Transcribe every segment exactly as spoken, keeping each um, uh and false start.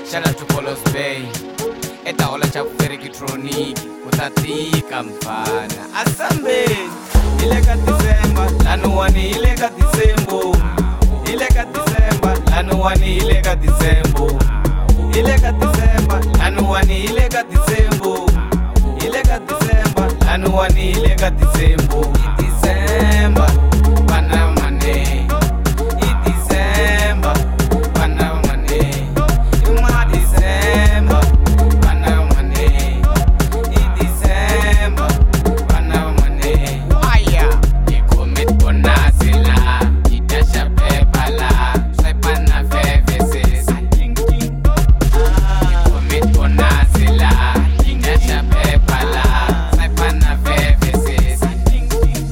Shout out to Polos Bay. Eta hola chafu electronic utatika mfana asambe ile ka December lanu wani ile ka December ile ka December lanu wani ile ka December ile ka December lanu wani ile ka December ile ka December lanu wani ile ka December December bana mane i December bana mane ma December bana mane i December bana mane aya ikomit bonasila itasha pepala sepana fevese ting ting ikomit bonasila itasha pepala sepana fevese ting ting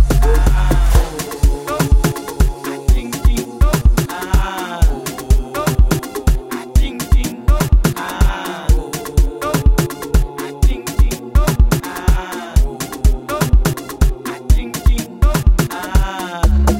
ting ting ah ting ting ah ting ting ah ting ting ah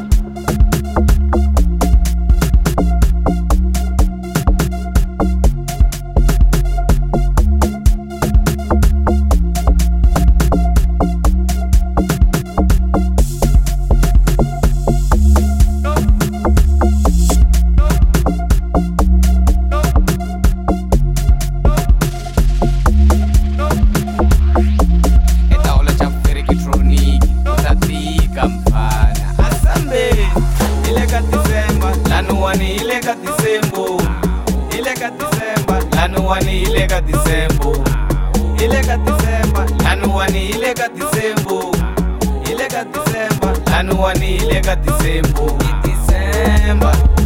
Eta hola chafu electronic utatika mfana asambe ile ka December lanu wani ile ka December ile ka December lanu wani ile ka December ile ka December lanu wani ile ka December ile ka December lanu wani ile ka December December